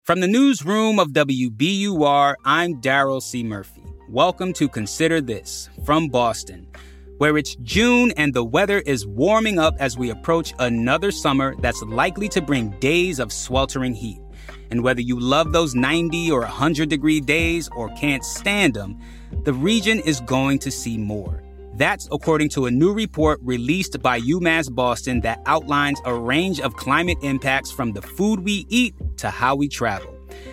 From the newsroom of WBUR, I'm Daryl C. Murphy. Welcome to Consider This from Boston, where it's June and the weather is warming up as we approach another summer that's likely to bring days of sweltering heat. And whether you love those 90 or 100-degree days or can't stand them, the region is going to see more. That's according to a new report released by UMass Boston that outlines a range of climate impacts from the food we eat to how we travel.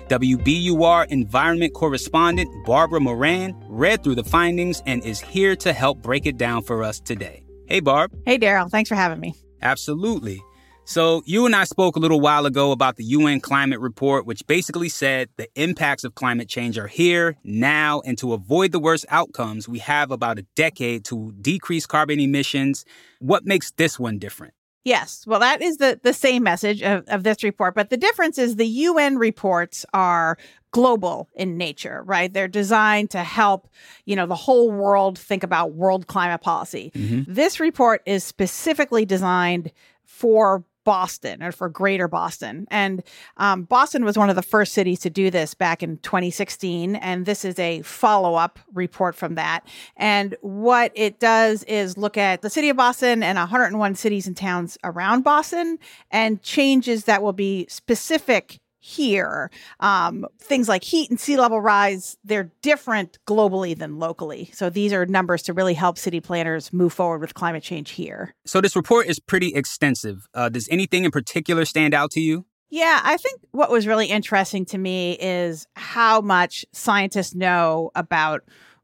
WBUR environment correspondent Barbara Moran read through the findings and is here to help break it down for us today. Hey, Barb. Hey, Daryl. Thanks for having me. Absolutely. So you and I spoke a little while ago about the UN climate report, which basically said the impacts of climate change are here, now, and to avoid the worst outcomes, we have about a decade to decrease carbon emissions. What makes this one different? Yes. Well, that is the same message of this report. But the difference is the UN reports are global in nature, right? They're designed to help, the whole world think about world climate policy. Mm-hmm. This report is specifically designed for Boston or for Greater Boston. And Boston was one of the first cities to do this back in 2016. And this is a follow-up report from that. And what it does is look at the city of Boston and 101 cities and towns around Boston and changes that will be specific here. Things like heat and sea level rise, they're different globally than locally. So these are numbers to really help city planners move forward with climate change here. So this report is pretty extensive. Does anything in particular stand out to you? Yeah, I think what was really interesting to me is how much scientists know about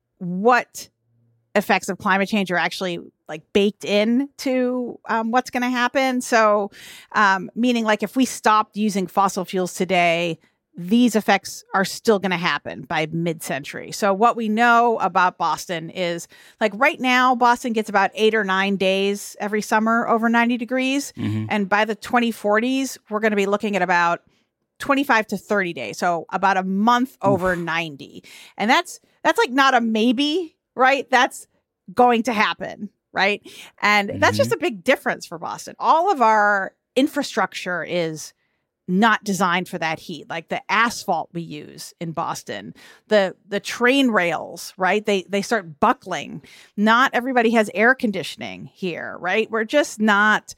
what effects of climate change are actually baked in to what's going to happen. So meaning if we stopped using fossil fuels today, these effects are still going to happen by mid-century. So what we know about Boston is right now, Boston gets about 8 or 9 days every summer over 90 degrees. Mm-hmm. And by the 2040s, we're going to be looking at about 25 to 30 days. So about a month over 90. And that's not a maybe, right? That's going to happen. Right. And that's just a big difference for Boston. All of our infrastructure is not designed for that heat, like the asphalt we use in Boston, the train rails, right? They start buckling. Not everybody has air conditioning here, right? We're just not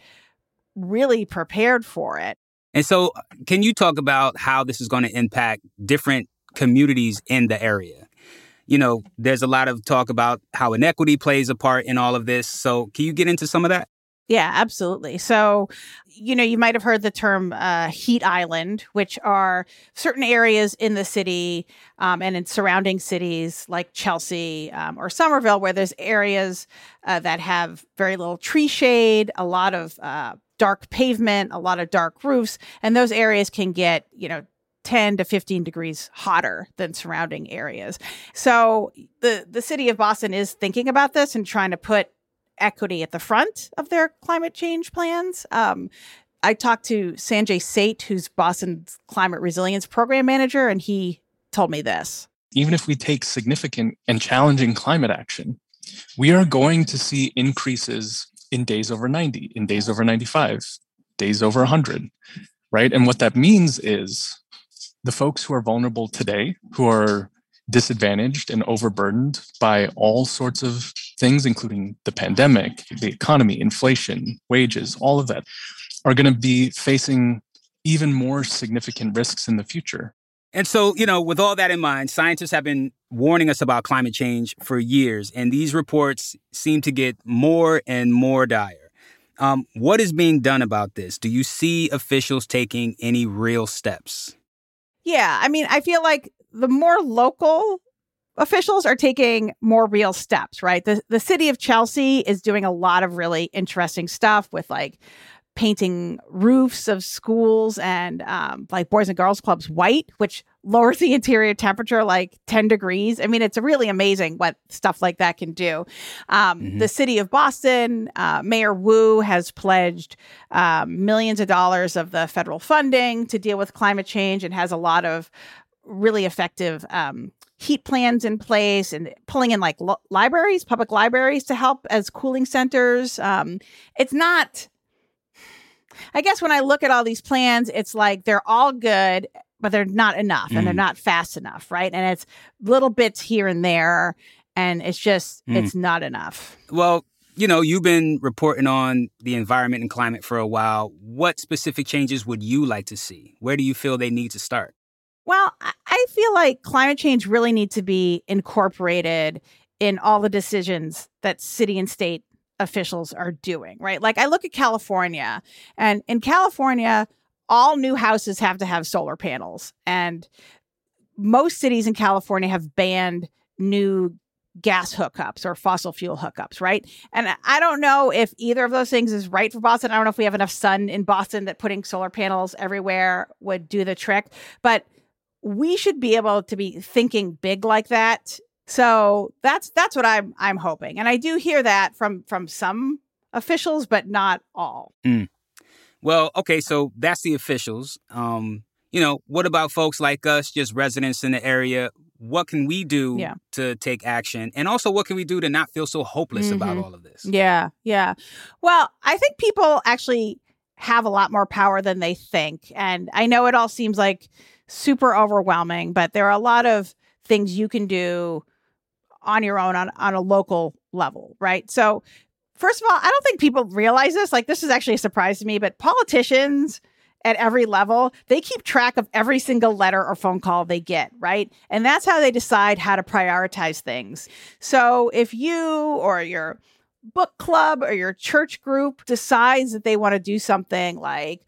really prepared for it. And so can you talk about how this is going to impact different communities in the area? There's a lot of talk about how inequity plays a part in all of this. So can you get into some of that? Yeah, absolutely. So, you might have heard the term heat island, which are certain areas in the city and in surrounding cities like Chelsea or Somerville, where there's areas that have very little tree shade, a lot of dark pavement, a lot of dark roofs. And those areas can get, 10 to 15 degrees hotter than surrounding areas. So the city of Boston is thinking about this and trying to put equity at the front of their climate change plans. I talked to Sanjay Seth, who's Boston's climate resilience program manager, and he told me this. Even if we take significant and challenging climate action, we are going to see increases in days over 90, in days over 95, days over 100, right? And what that means is the folks who are vulnerable today, who are disadvantaged and overburdened by all sorts of things, including the pandemic, the economy, inflation, wages, all of that, are going to be facing even more significant risks in the future. And so, with all that in mind, scientists have been warning us about climate change for years, and these reports seem to get more and more dire. What is being done about this? Do you see officials taking any real steps? Yeah, I feel like the more local officials are taking more real steps, right? The city of Chelsea is doing a lot of really interesting stuff with painting roofs of schools and boys and girls clubs white, which lowers the interior temperature 10 degrees. It's really amazing what stuff like that can do. The city of Boston, Mayor Wu has pledged millions of dollars of the federal funding to deal with climate change and has a lot of really effective heat plans in place and pulling in libraries, public libraries to help as cooling centers. It's not... I guess when I look at all these plans, it's they're all good but they're not enough and they're not fast enough, right? And it's little bits here and there, and it's just, it's not enough. Well, you've been reporting on the environment and climate for a while. What specific changes would you like to see? Where do you feel they need to start? Well, I feel like climate change really needs to be incorporated in all the decisions that city and state officials are doing, right? Like I look at California, and in California, all new houses have to have solar panels. And most cities in California have banned new gas hookups or fossil fuel hookups, right? And I don't know if either of those things is right for Boston. I don't know if we have enough sun in Boston that putting solar panels everywhere would do the trick. But we should be able to be thinking big like that. So that's what I'm hoping. And I do hear that from some officials, but not all. Well, okay, so that's the officials. What about folks like us, just residents in the area? What can we do to take action? And also, what can we do to not feel so hopeless about all of this? Yeah. Well, I think people actually have a lot more power than they think. And I know it all seems like super overwhelming, but there are a lot of things you can do on your own on a local level, right? So first of all, I don't think people realize this. Like, this is actually a surprise to me, but politicians at every level, they keep track of every single letter or phone call they get, right? And that's how they decide how to prioritize things. So if you or your book club or your church group decides that they want to do something like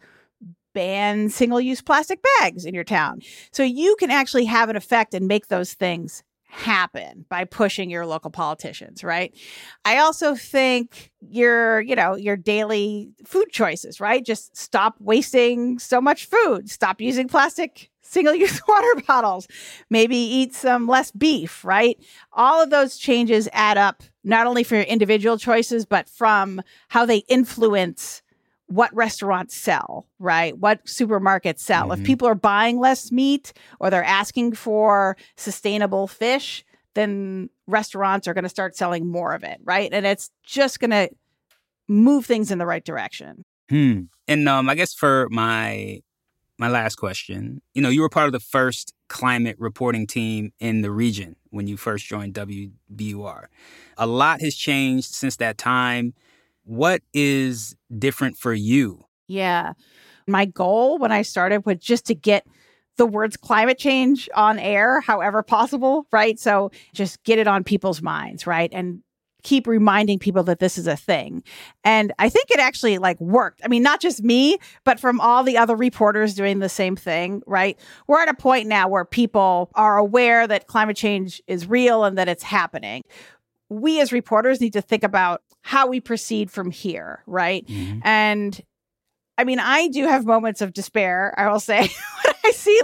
ban single-use plastic bags in your town, so you can actually have an effect and make those things happen by pushing your local politicians, right? I also think your daily food choices, right? Just stop wasting so much food. Stop using plastic single-use water bottles. Maybe eat some less beef, right? All of those changes add up, not only for your individual choices, but from how they influence what restaurants sell, right? What supermarkets sell. If people are buying less meat or they're asking for sustainable fish, then restaurants are going to start selling more of it, right? And it's just going to move things in the right direction. And I guess for my last question, you were part of the first climate reporting team in the region when you first joined WBUR. A lot has changed since that time. What is different for you? Yeah. My goal when I started was just to get the words climate change on air, however possible, right? So just get it on people's minds, right? And keep reminding people that this is a thing. And I think it actually worked. I mean, not just me, but from all the other reporters doing the same thing, right? We're at a point now where people are aware that climate change is real and that it's happening. We as reporters need to think about how we proceed from here, right? And I mean, I do have moments of despair, I will say, when I see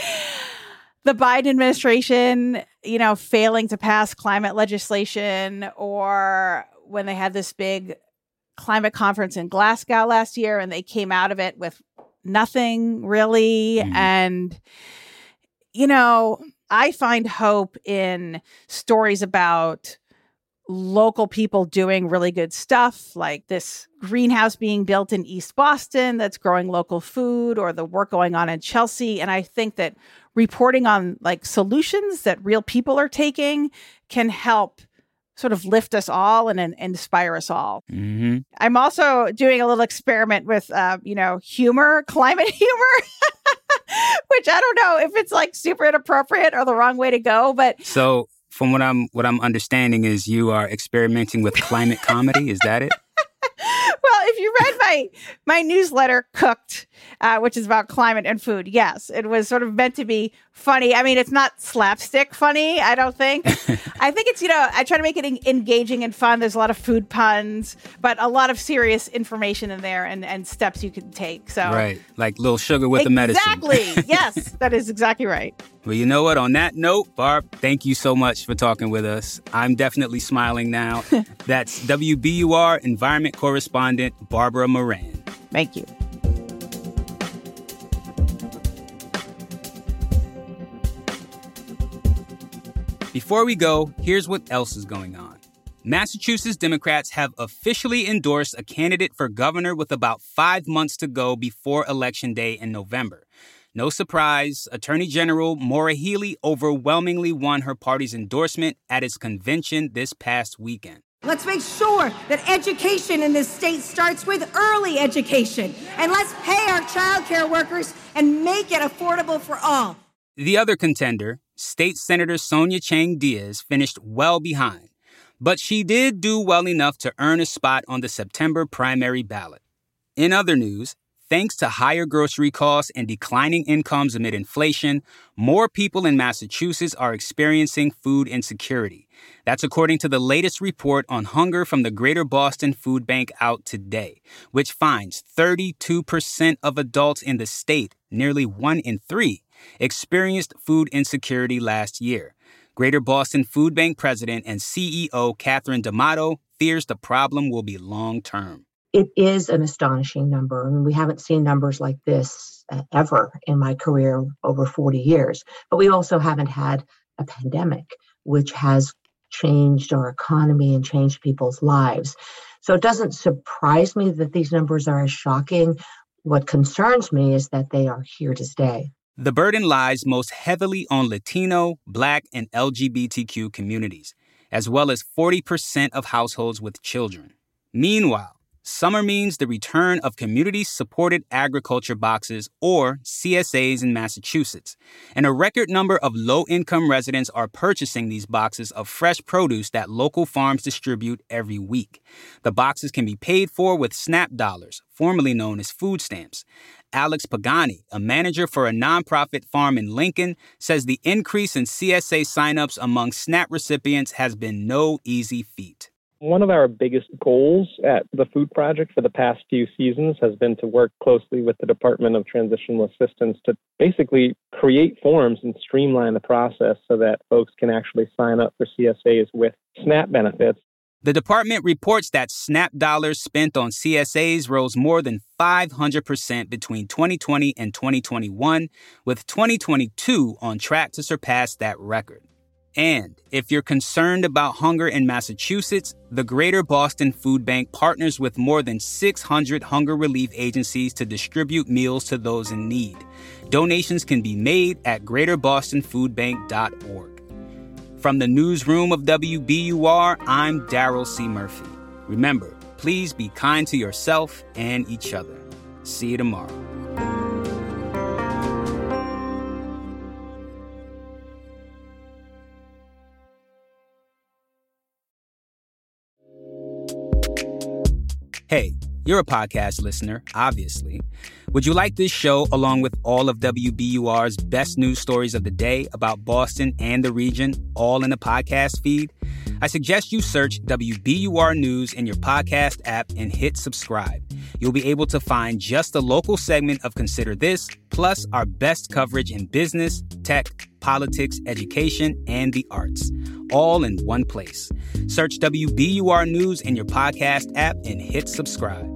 the Biden administration, failing to pass climate legislation, or when they had this big climate conference in Glasgow last year and they came out of it with nothing really. And, I find hope in stories about local people doing really good stuff, like this greenhouse being built in East Boston that's growing local food, or the work going on in Chelsea. And I think that reporting on solutions that real people are taking can help sort of lift us all and inspire us all. I'm also doing a little experiment with, humor, climate humor, which I don't know if it's super inappropriate or the wrong way to go, but so from what I'm understanding is you are experimenting with climate comedy. Is that it? Well, if you read my newsletter, Cooked, which is about climate and food, yes, it was sort of meant to be funny. I mean, it's not slapstick funny, I don't think. I think it's, I try to make it engaging and fun. There's a lot of food puns, but a lot of serious information in there and steps you can take. So right, like little sugar with the medicine. Exactly. Yes, that is exactly right. Well, you know what? On that note, Barb, thank you so much for talking with us. I'm definitely smiling now. That's WBUR environment correspondent Barbara Moran. Thank you. Before we go, here's what else is going on. Massachusetts Democrats have officially endorsed a candidate for governor with about 5 months to go before Election Day in November. No surprise, Attorney General Maura Healey overwhelmingly won her party's endorsement at its convention this past weekend. Let's make sure that education in this state starts with early education. And let's pay our child care workers and make it affordable for all. The other contender, State Senator Sonia Chang Diaz, finished well behind. But she did do well enough to earn a spot on the September primary ballot. In other news, thanks to higher grocery costs and declining incomes amid inflation, more people in Massachusetts are experiencing food insecurity. That's according to the latest report on hunger from the Greater Boston Food Bank out today, which finds 32% of adults in the state, nearly 1 in 3, experienced food insecurity last year. Greater Boston Food Bank President and CEO Catherine D'Amato fears the problem will be long-term. It is an astonishing number. I mean, we haven't seen numbers like this ever in my career over 40 years. But we also haven't had a pandemic, which has changed our economy and changed people's lives. So it doesn't surprise me that these numbers are as shocking. What concerns me is that they are here to stay. The burden lies most heavily on Latino, Black, and LGBTQ communities, as well as 40% of households with children. Meanwhile, summer means the return of community-supported agriculture boxes, or CSAs, in Massachusetts, and a record number of low-income residents are purchasing these boxes of fresh produce that local farms distribute every week. The boxes can be paid for with SNAP dollars, formerly known as food stamps. Alex Pagani, a manager for a nonprofit farm in Lincoln, says the increase in CSA signups among SNAP recipients has been no easy feat. One of our biggest goals at the Food Project for the past few seasons has been to work closely with the Department of Transitional Assistance to basically create forms and streamline the process so that folks can actually sign up for CSAs with SNAP benefits. The department reports that SNAP dollars spent on CSAs rose more than 500% between 2020 and 2021, with 2022 on track to surpass that record. And if you're concerned about hunger in Massachusetts, the Greater Boston Food Bank partners with more than 600 hunger relief agencies to distribute meals to those in need. Donations can be made at greaterbostonfoodbank.org. From the newsroom of WBUR, I'm Daryl C. Murphy. Remember, please be kind to yourself and each other. See you tomorrow. Hey, you're a podcast listener, obviously. Would you like this show, along with all of WBUR's best news stories of the day about Boston and the region, all in a podcast feed? I suggest you search WBUR News in your podcast app and hit subscribe. You'll be able to find just a local segment of Consider This, plus our best coverage in business, tech, politics, education, and the arts, all in one place. Search WBUR News in your podcast app and hit subscribe.